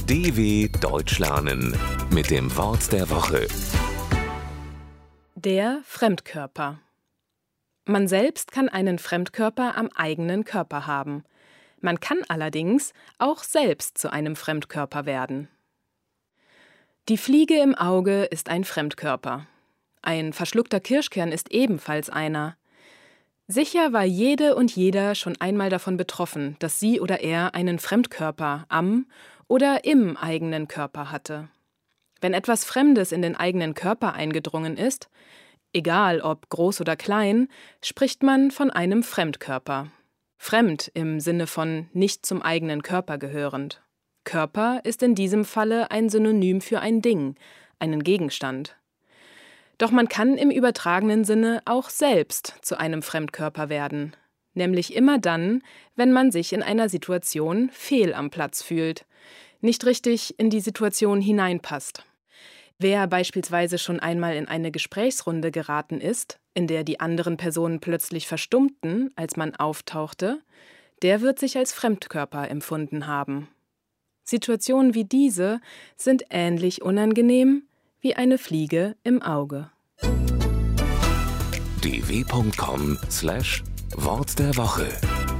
DW Deutsch lernen mit dem Wort der Woche. Der Fremdkörper. Man selbst kann einen Fremdkörper am eigenen Körper haben. Man kann allerdings auch selbst zu einem Fremdkörper werden. Die Fliege im Auge ist ein Fremdkörper. Ein verschluckter Kirschkern ist ebenfalls einer. Sicher war jede und jeder schon einmal davon betroffen, dass sie oder er einen Fremdkörper am oder im eigenen Körper hatte. Wenn etwas Fremdes in den eigenen Körper eingedrungen ist, egal ob groß oder klein, spricht man von einem Fremdkörper. Fremd im Sinne von nicht zum eigenen Körper gehörend. Körper ist in diesem Falle ein Synonym für ein Ding, einen Gegenstand. Doch man kann im übertragenen Sinne auch selbst zu einem Fremdkörper werden. Nämlich immer dann, wenn man sich in einer Situation fehl am Platz fühlt, nicht richtig in die Situation hineinpasst. Wer beispielsweise schon einmal in eine Gesprächsrunde geraten ist, in der die anderen Personen plötzlich verstummten, als man auftauchte, der wird sich als Fremdkörper empfunden haben. Situationen wie diese sind ähnlich unangenehm wie eine Fliege im Auge. dw.com/Wort der Woche